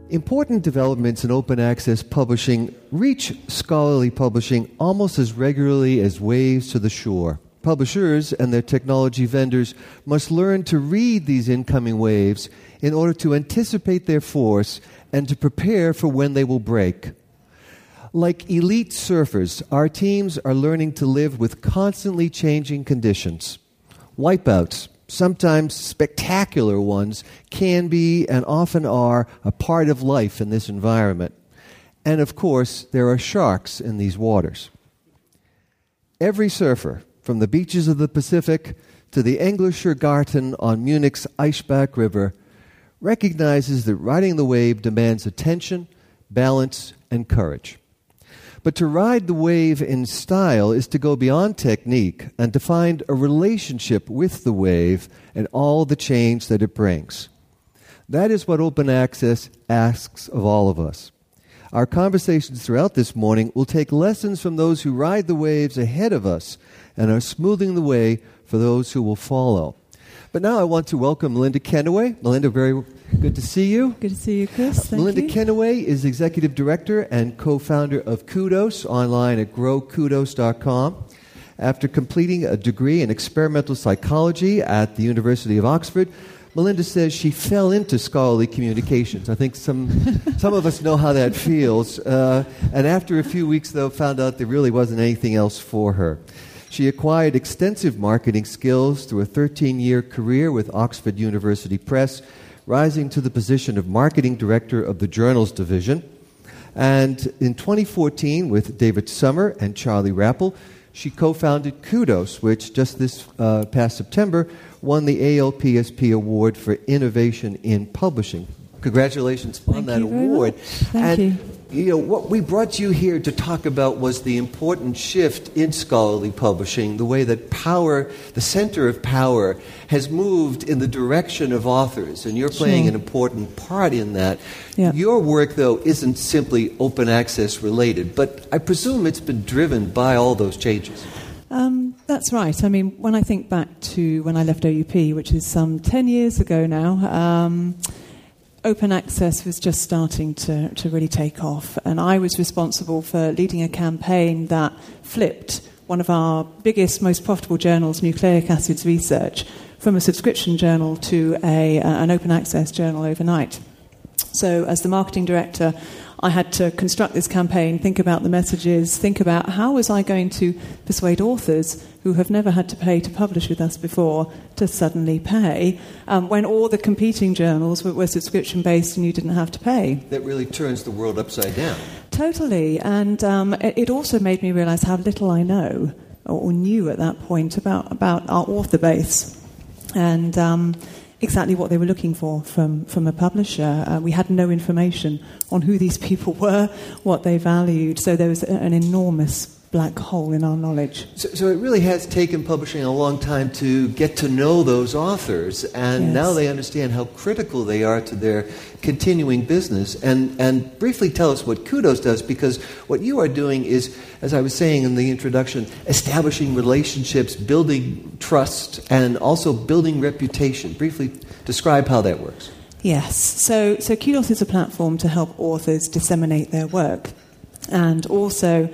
Important developments in open access publishing reach scholarly publishing almost as regularly as waves to the shore. Publishers and their technology vendors must learn to read these incoming waves in order to anticipate their force and to prepare for when they will break. Like elite surfers, our teams are learning to live with constantly changing conditions. Wipeouts, sometimes spectacular ones, can be and often are a part of life in this environment. And of course, there are sharks in these waters. Every surfer, from the beaches of the Pacific to the Englischer Garten on Munich's Eisbach River, recognizes that riding the wave demands attention, balance, and courage. But to ride the wave in style is to go beyond technique and to find a relationship with the wave and all the change that it brings. That is what open access asks of all of us. Our conversations throughout this morning will take lessons from those who ride the waves ahead of us and are smoothing the way for those who will follow. But now I want to welcome Melinda Kennaway. Melinda, very good to see you. Good to see you, Chris. Thank Melinda you. Kennaway is Executive Director and co-founder of Kudos, online at growkudos.com. After completing a degree in experimental psychology at the University of Oxford, Melinda says she fell into scholarly communications. I think some of us know how that feels. And after a few weeks, though, found out there really wasn't anything else for her. She acquired extensive marketing skills through a 13-year career with Oxford University Press, rising to the position of marketing director of the Journals Division. And in 2014, with David Summer and Charlie Rappel, she co-founded Kudos, which just this past September won the ALPSP Award for Innovation in Publishing. Congratulations on that award. Thank you. You know, what we brought you here to talk about was the important shift in scholarly publishing, the way that power, the center of power, has moved in the direction of authors, and you're playing an important part in that. Yeah. Your work, though, isn't simply open access related, but I presume it's been driven by all those changes. That's right. I mean, when I think back to when I left OUP, which is some 10 years ago now, open access was just starting to really take off. And I was responsible for leading a campaign that flipped one of our biggest, most profitable journals, Nucleic Acids Research, from a subscription journal to an open access journal overnight. So as the marketing director, I had to construct this campaign, think about the messages, think about how was I going to persuade authors who have never had to pay to publish with us before to suddenly pay when all the competing journals were subscription-based and you didn't have to pay. That really turns the world upside down. Totally. And it also made me realize how little I know or knew at that point about our author base. And exactly what they were looking for from a publisher. We had no information on who these people were, what they valued, so there was an enormous black hole in our knowledge. So it really has taken publishing a long time to get to know those authors, and now they understand how critical they are to their continuing business. And briefly tell us what Kudos does, because what you are doing is, as I was saying in the introduction, establishing relationships, building trust, and also building reputation. Briefly describe how that works. Yes. So Kudos is a platform to help authors disseminate their work, and also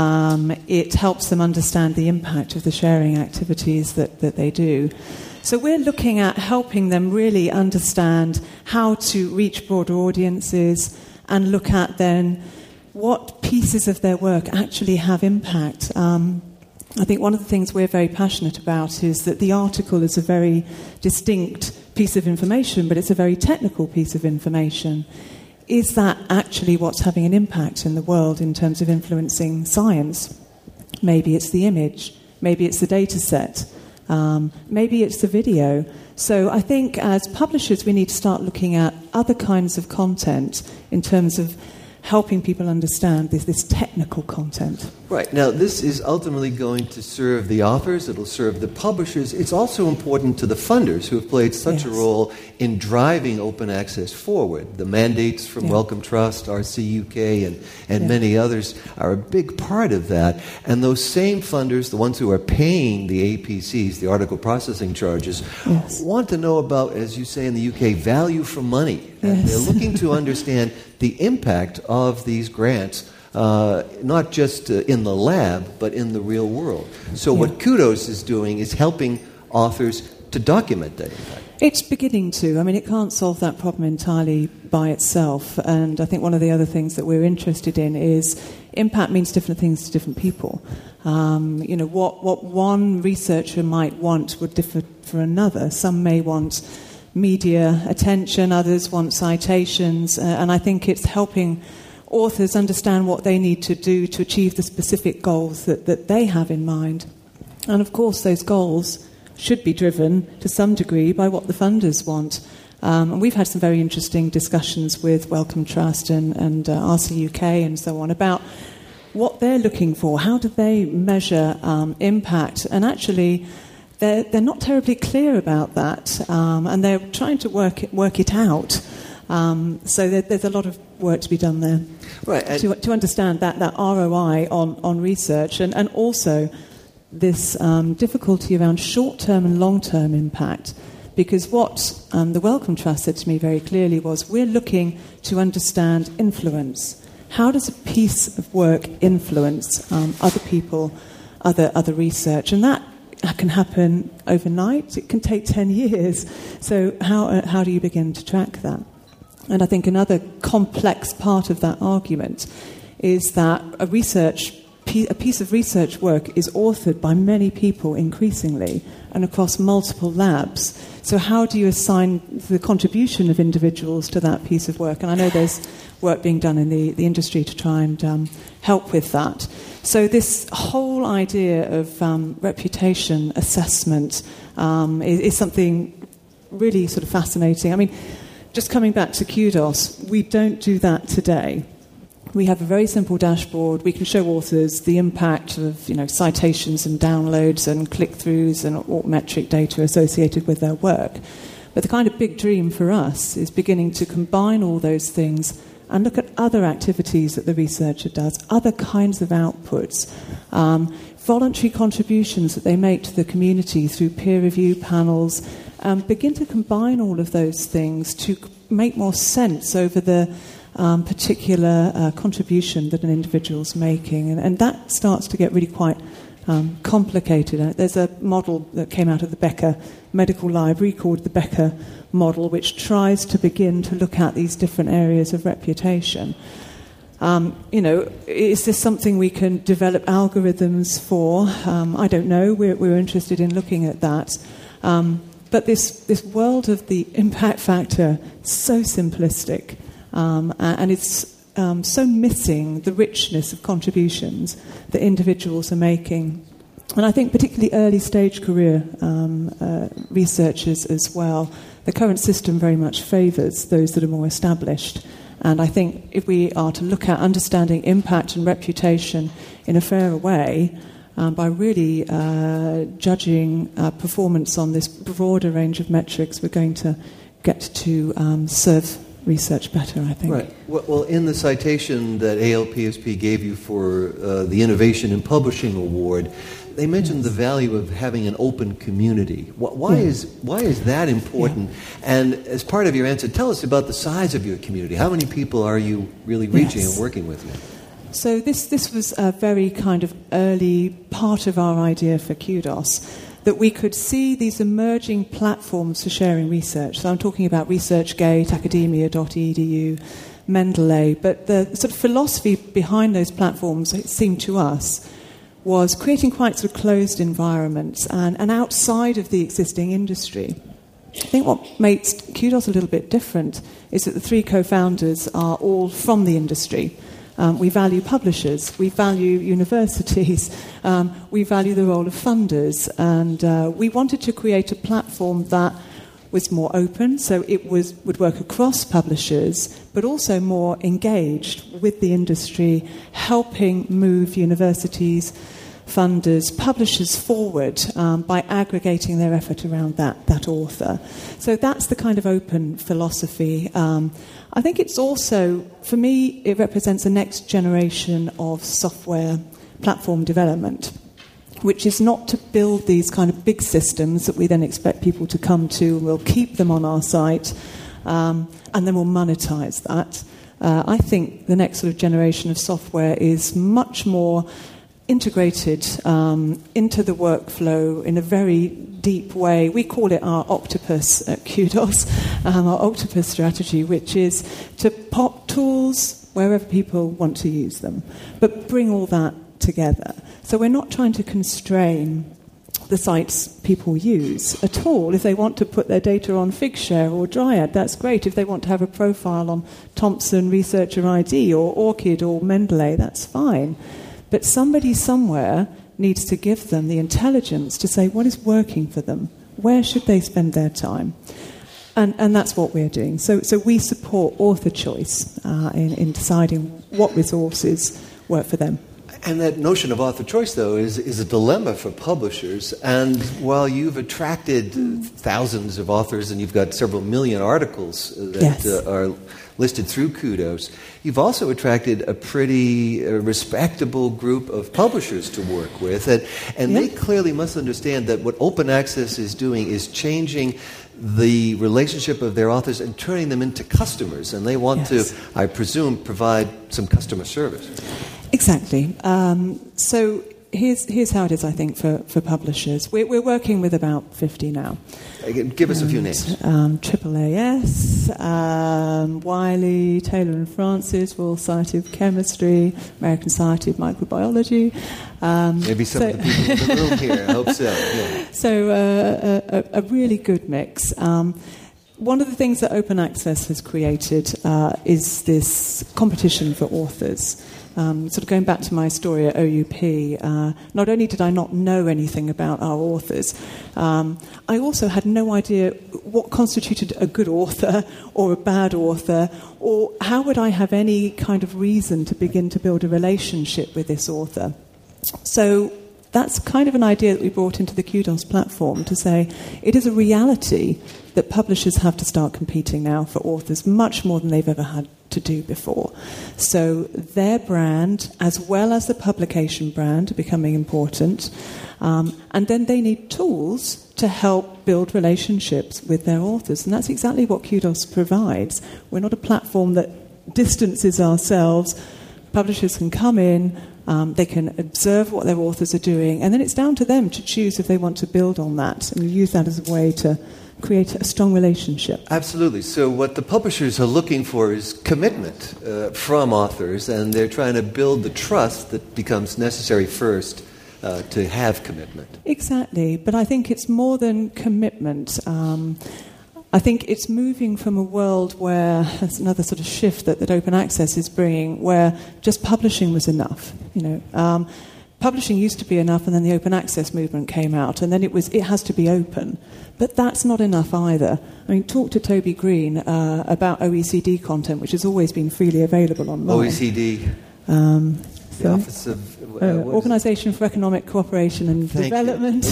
it helps them understand the impact of the sharing activities that they do. So we're looking at helping them really understand how to reach broader audiences and look at then what pieces of their work actually have impact. I think one of the things we're very passionate about is that the article is a very distinct piece of information, but it's a very technical piece of information. Is that actually what's having an impact in the world in terms of influencing science? Maybe it's the image, maybe it's the data set, maybe it's the video. So I think as publishers we need to start looking at other kinds of content in terms of helping people understand this technical content. Right. Now, this is ultimately going to serve the authors, it'll serve the publishers. It's also important to the funders who have played such a role in driving open access forward. The mandates from Wellcome Trust, RC UK, and many others are a big part of that. And those same funders, the ones who are paying the APCs, the article processing charges, want to know about, as you say in the UK, value for money. And they're looking to understand the impact of these grants, not just in the lab, but in the real world. So what Kudos is doing is helping authors to document that impact. It's beginning to. I mean, it can't solve that problem entirely by itself. And I think one of the other things that we're interested in is impact means different things to different people. What one researcher might want would differ for another. Some may want media attention, others want citations, and I think it's helping authors understand what they need to do to achieve the specific goals that they have in mind. And of course those goals should be driven to some degree by what the funders want. And we've had some very interesting discussions with Wellcome Trust and RC UK and so on about what they're looking for. How do they measure impact? And actually they're not terribly clear about that, and they're trying to work it out. So there's a lot of work to be done there, right? To understand that ROI on research, and also this difficulty around short-term and long-term impact. Because what the Wellcome Trust said to me very clearly was, we're looking to understand influence. How does a piece of work influence other people, other research, and that can happen overnight. It can take 10 years. So how do you begin to track that? And I think another complex part of that argument is that a piece of research work is authored by many people increasingly and across multiple labs. So how do you assign the contribution of individuals to that piece of work? And I know there's work being done in the industry to try and help with that. So this whole idea of reputation assessment is something really sort of fascinating. I mean, just coming back to Kudos, we don't do that today. We have a very simple dashboard. We can show authors the impact of citations and downloads and click-throughs and altmetric data associated with their work. But the kind of big dream for us is beginning to combine all those things and look at other activities that the researcher does, other kinds of outputs, voluntary contributions that they make to the community through peer review panels, begin to combine all of those things to make more sense over the particular contribution that an individual's making. And that starts to get really quite complicated. There's a model that came out of the Becker Medical Library called the Becker model, which tries to begin to look at these different areas of reputation. Is this something we can develop algorithms for? I don't know. We're interested in looking at that. But this world of the impact factor is so simplistic, and it's so missing the richness of contributions that individuals are making. And I think particularly early stage career researchers as well, the current system very much favours those that are more established. And I think if we are to look at understanding impact and reputation in a fairer way, by really judging performance on this broader range of metrics, we're going to get to serve research better, I think. Right. Well, in the citation that ALPSP gave you for the Innovation in Publishing Award, they mentioned the value of having an open community. Why is that important? And as part of your answer, tell us about the size of your community. How many people are you really reaching and working with now? So this was a very kind of early part of our idea for Kudos, that we could see these emerging platforms for sharing research. So I'm talking about ResearchGate, academia.edu, Mendeley. But the sort of philosophy behind those platforms, it seemed to us, was creating quite sort of closed environments and outside of the existing industry. I think what makes Kudos a little bit different is that the three co-founders are all from the industry. We value publishers, we value universities, we value the role of funders, and we wanted to create a platform that was more open, so it would work across publishers, but also more engaged with the industry, helping move universities, funders, publishers forward by aggregating their effort around that author. So that's the kind of open philosophy. I think it's also, for me, it represents the next generation of software platform development, which is not to build these kind of big systems that we then expect people to come to, and we'll keep them on our site, and then we'll monetize that. I think the next sort of generation of software is much more integrated into the workflow in a very deep way. We call it our octopus at Kudos, our octopus strategy, which is to pop tools wherever people want to use them, but bring all that together. So we're not trying to constrain the sites people use at all. If they want to put their data on Figshare or Dryad, that's great. If they want to have a profile on Thomson Researcher ID or ORCID or Mendeley, that's fine. But somebody somewhere needs to give them the intelligence to say what is working for them. Where should they spend their time? And that's what we're doing. So we support author choice in deciding what resources work for them. And that notion of author choice, though, is a dilemma for publishers. And while you've attracted thousands of authors and you've got several million articles that are listed through Kudos, you've also attracted a pretty respectable group of publishers to work with. And they clearly must understand that what open access is doing is changing the relationship of their authors and turning them into customers. And they want to, I presume, provide some customer service. Exactly. So here's how it is, I think, for publishers. We're working with about 50 now. Give us a few names. AAAS, Wiley, Taylor and Francis, Royal Society of Chemistry, American Society of Microbiology. Maybe some of the people in the room here. I hope so. Yeah. So a really good mix. One of the things that Open Access has created is this competition for authors. Sort of going back to my story at OUP, not only did I not know anything about our authors, I also had no idea what constituted a good author or a bad author, or how would I have any kind of reason to begin to build a relationship with this author. So that's kind of an idea that we brought into the Kudos platform to say it is a reality that publishers have to start competing now for authors much more than they've ever had to do before. So their brand, as well as the publication brand, are becoming important. And then they need tools to help build relationships with their authors. And that's exactly what Kudos provides. We're not a platform that distances ourselves. Publishers can come in, they can observe what their authors are doing, and then it's down to them to choose if they want to build on that and use that as a way to create a strong relationship. Absolutely. So what the publishers are looking for is commitment from authors, and they're trying to build the trust that becomes necessary first to have commitment. Exactly. But I think it's more than commitment. I think it's moving from a world where there's another sort of shift that Open Access is bringing, where just publishing was enough. Publishing used to be enough, and then the Open Access movement came out, and then it has to be open. But that's not enough either. I mean, talk to Toby Green about OECD content, which has always been freely available online. OECD, the Office of... Organisation for Economic Cooperation and Development.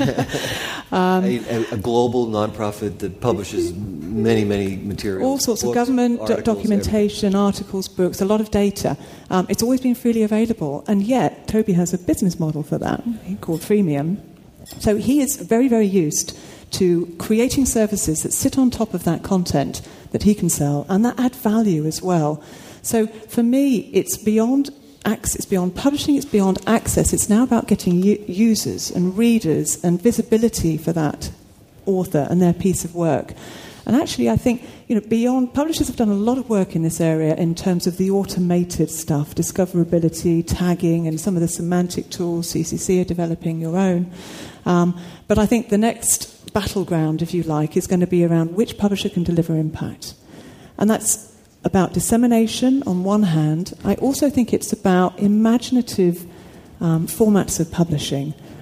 A global non-profit that publishes many, many materials. All sorts of government documentation, articles, books, a lot of data. It's always been freely available, and yet Toby has a business model for that called freemium. So he is very, very used to creating services that sit on top of that content that he can sell, and that add value as well. So for me, it's beyond access, it's beyond publishing, it's beyond access. It's now about getting users and readers and visibility for that author and their piece of work. And actually, I think, beyond, publishers have done a lot of work in this area in terms of the automated stuff, discoverability, tagging, and some of the semantic tools. CCC are developing your own. But I think the next battleground, if you like, is going to be around which publisher can deliver impact. And that's about dissemination on one hand. I also think it's about imaginative formats of publishing.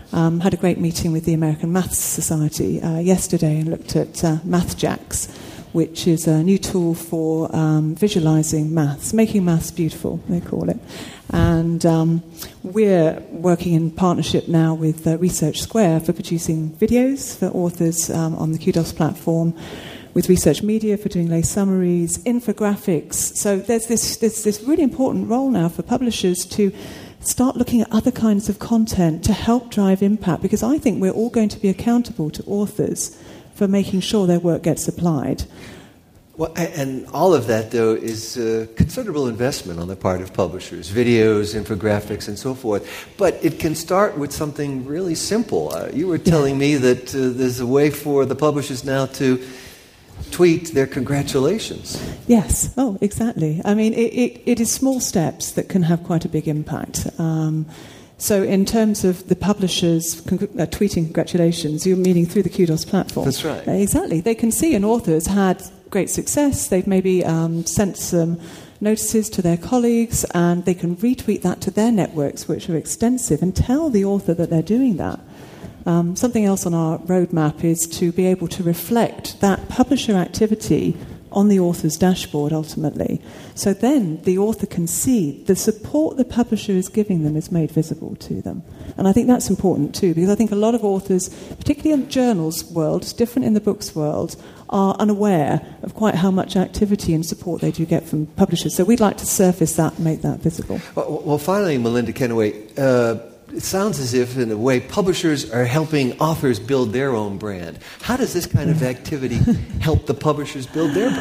had a great meeting with the American Maths Society yesterday and looked at MathJax, which is a new tool for visualizing maths, making maths beautiful, they call it. And we're working in partnership now with Research Square for producing videos for authors on the Kudos platform, with Research Media for doing lay summaries, infographics. So there's this really important role now for publishers to start looking at other kinds of content to help drive impact, because I think we're all going to be accountable to authors for making sure their work gets applied. Well, and all of that, though, is considerable investment on the part of publishers, videos, infographics, and so forth. But it can start with something really simple. You were telling me that there's a way for the publishers now to tweet their congratulations. Yes, exactly. I mean, it is small steps that can have quite a big impact. So in terms of the publishers tweeting congratulations, you're meaning through the Kudos platform. That's right. Exactly. They can see an author's had great success. They've maybe sent some notices to their colleagues, and they can retweet that to their networks, which are extensive, and tell the author that they're doing that. Something else on our roadmap is to be able to reflect that publisher activity on the author's dashboard, ultimately. So then the author can see the support the publisher is giving them is made visible to them. And I think that's important too, because I think a lot of authors, particularly in the journals world, it's different in the books world, are unaware of quite how much activity and support they do get from publishers. So we'd like to surface that and make that visible. Well, finally, Melinda Kennaway, it sounds as if, in a way, publishers are helping authors build their own brand. How does this kind of activity help the publishers build their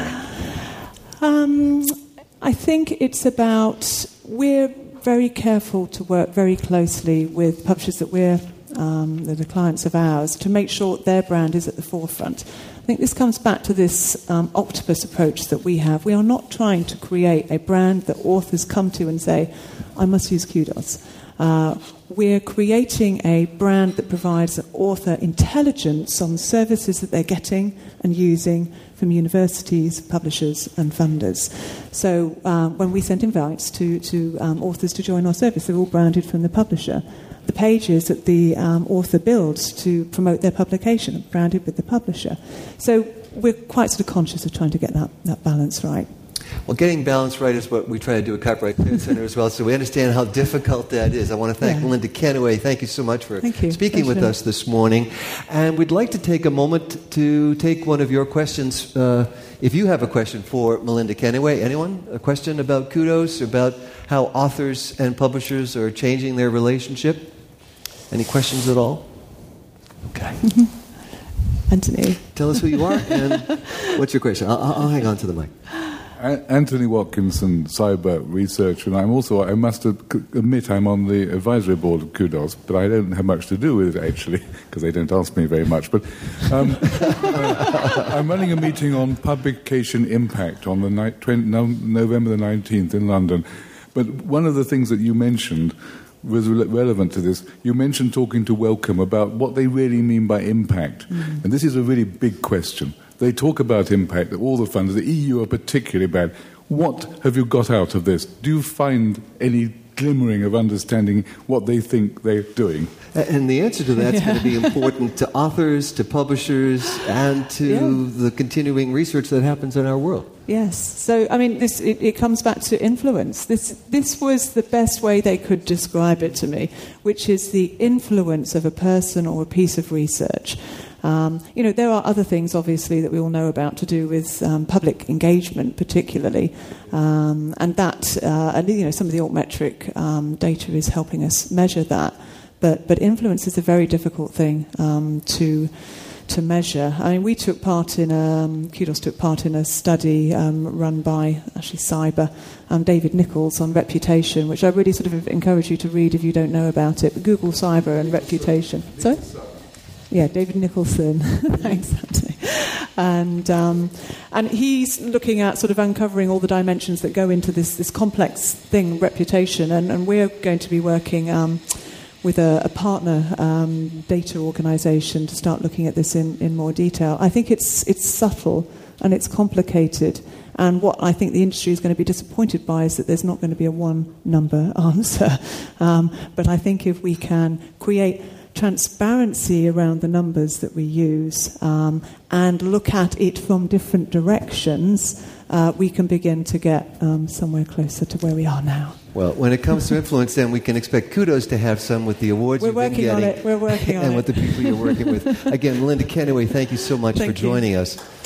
brand? I think it's about, we're very careful to work very closely with publishers that that are clients of ours, to make sure their brand is at the forefront. I think this comes back to this octopus approach that we have. We are not trying to create a brand that authors come to and say, I must use Kudos. We're creating a brand that provides an author intelligence on services that they're getting and using from universities, publishers, and funders. So when we send invites to authors to join our service, they're all branded from the publisher. The pages that the author builds to promote their publication are branded with the publisher. So we're quite sort of conscious of trying to get that balance right. Well, getting balance right is what we try to do at Copyright Clearance Center as well, so we understand how difficult that is. I want to thank Melinda Kennaway. Thank you so much for speaking with us this morning. And we'd like to take a moment to take one of your questions. If you have a question for Melinda Kennaway, anyone? A question about Kudos, about how authors and publishers are changing their relationship? Any questions at all? Okay. Anthony. Tell us who you are and what's your question. I'll hang on to the mic. Anthony Watkinson, cyber research, and I must admit I'm on the advisory board of Kudos, but I don't have much to do with it, actually, because they don't ask me very much. But I'm running a meeting on publication impact on the November the 19th in London. But one of the things that you mentioned was relevant to this. You mentioned talking to Wellcome about what they really mean by impact. Mm-hmm. And this is a really big question. They talk about impact, all the funders, the EU are particularly bad. What have you got out of this? Do you find any glimmering of understanding what they think they're doing? And the answer to that's going to be important to authors, to publishers, and to the continuing research that happens in our world. Yes. So, I mean, it comes back to influence. This was the best way they could describe it to me, which is the influence of a person or a piece of research. There are other things, obviously, that we all know about to do with public engagement, particularly, and that, some of the altmetric data is helping us measure that. But influence is a very difficult thing to measure. I mean, Kudos took part in a study run by, actually, Cyber, David Nichols on reputation, which I really sort of encourage you to read if you don't know about it. Google Cyber and reputation. Sorry? Yeah, David Nicholson. Thanks, Anthony. And he's looking at sort of uncovering all the dimensions that go into this complex thing, reputation. And we're going to be working with a partner data organisation to start looking at this in more detail. I think it's subtle and it's complicated. And what I think the industry is going to be disappointed by is that there's not going to be a one-number answer. But I think if we can transparency around the numbers that we use and look at it from different directions, we can begin to get somewhere closer to where we are now. Well, when it comes to influence, then we can expect kudos to have some with the awards you've been getting. We're working on it. And with the people you're working with. Again, Melinda Kennaway, thank you so much for joining us.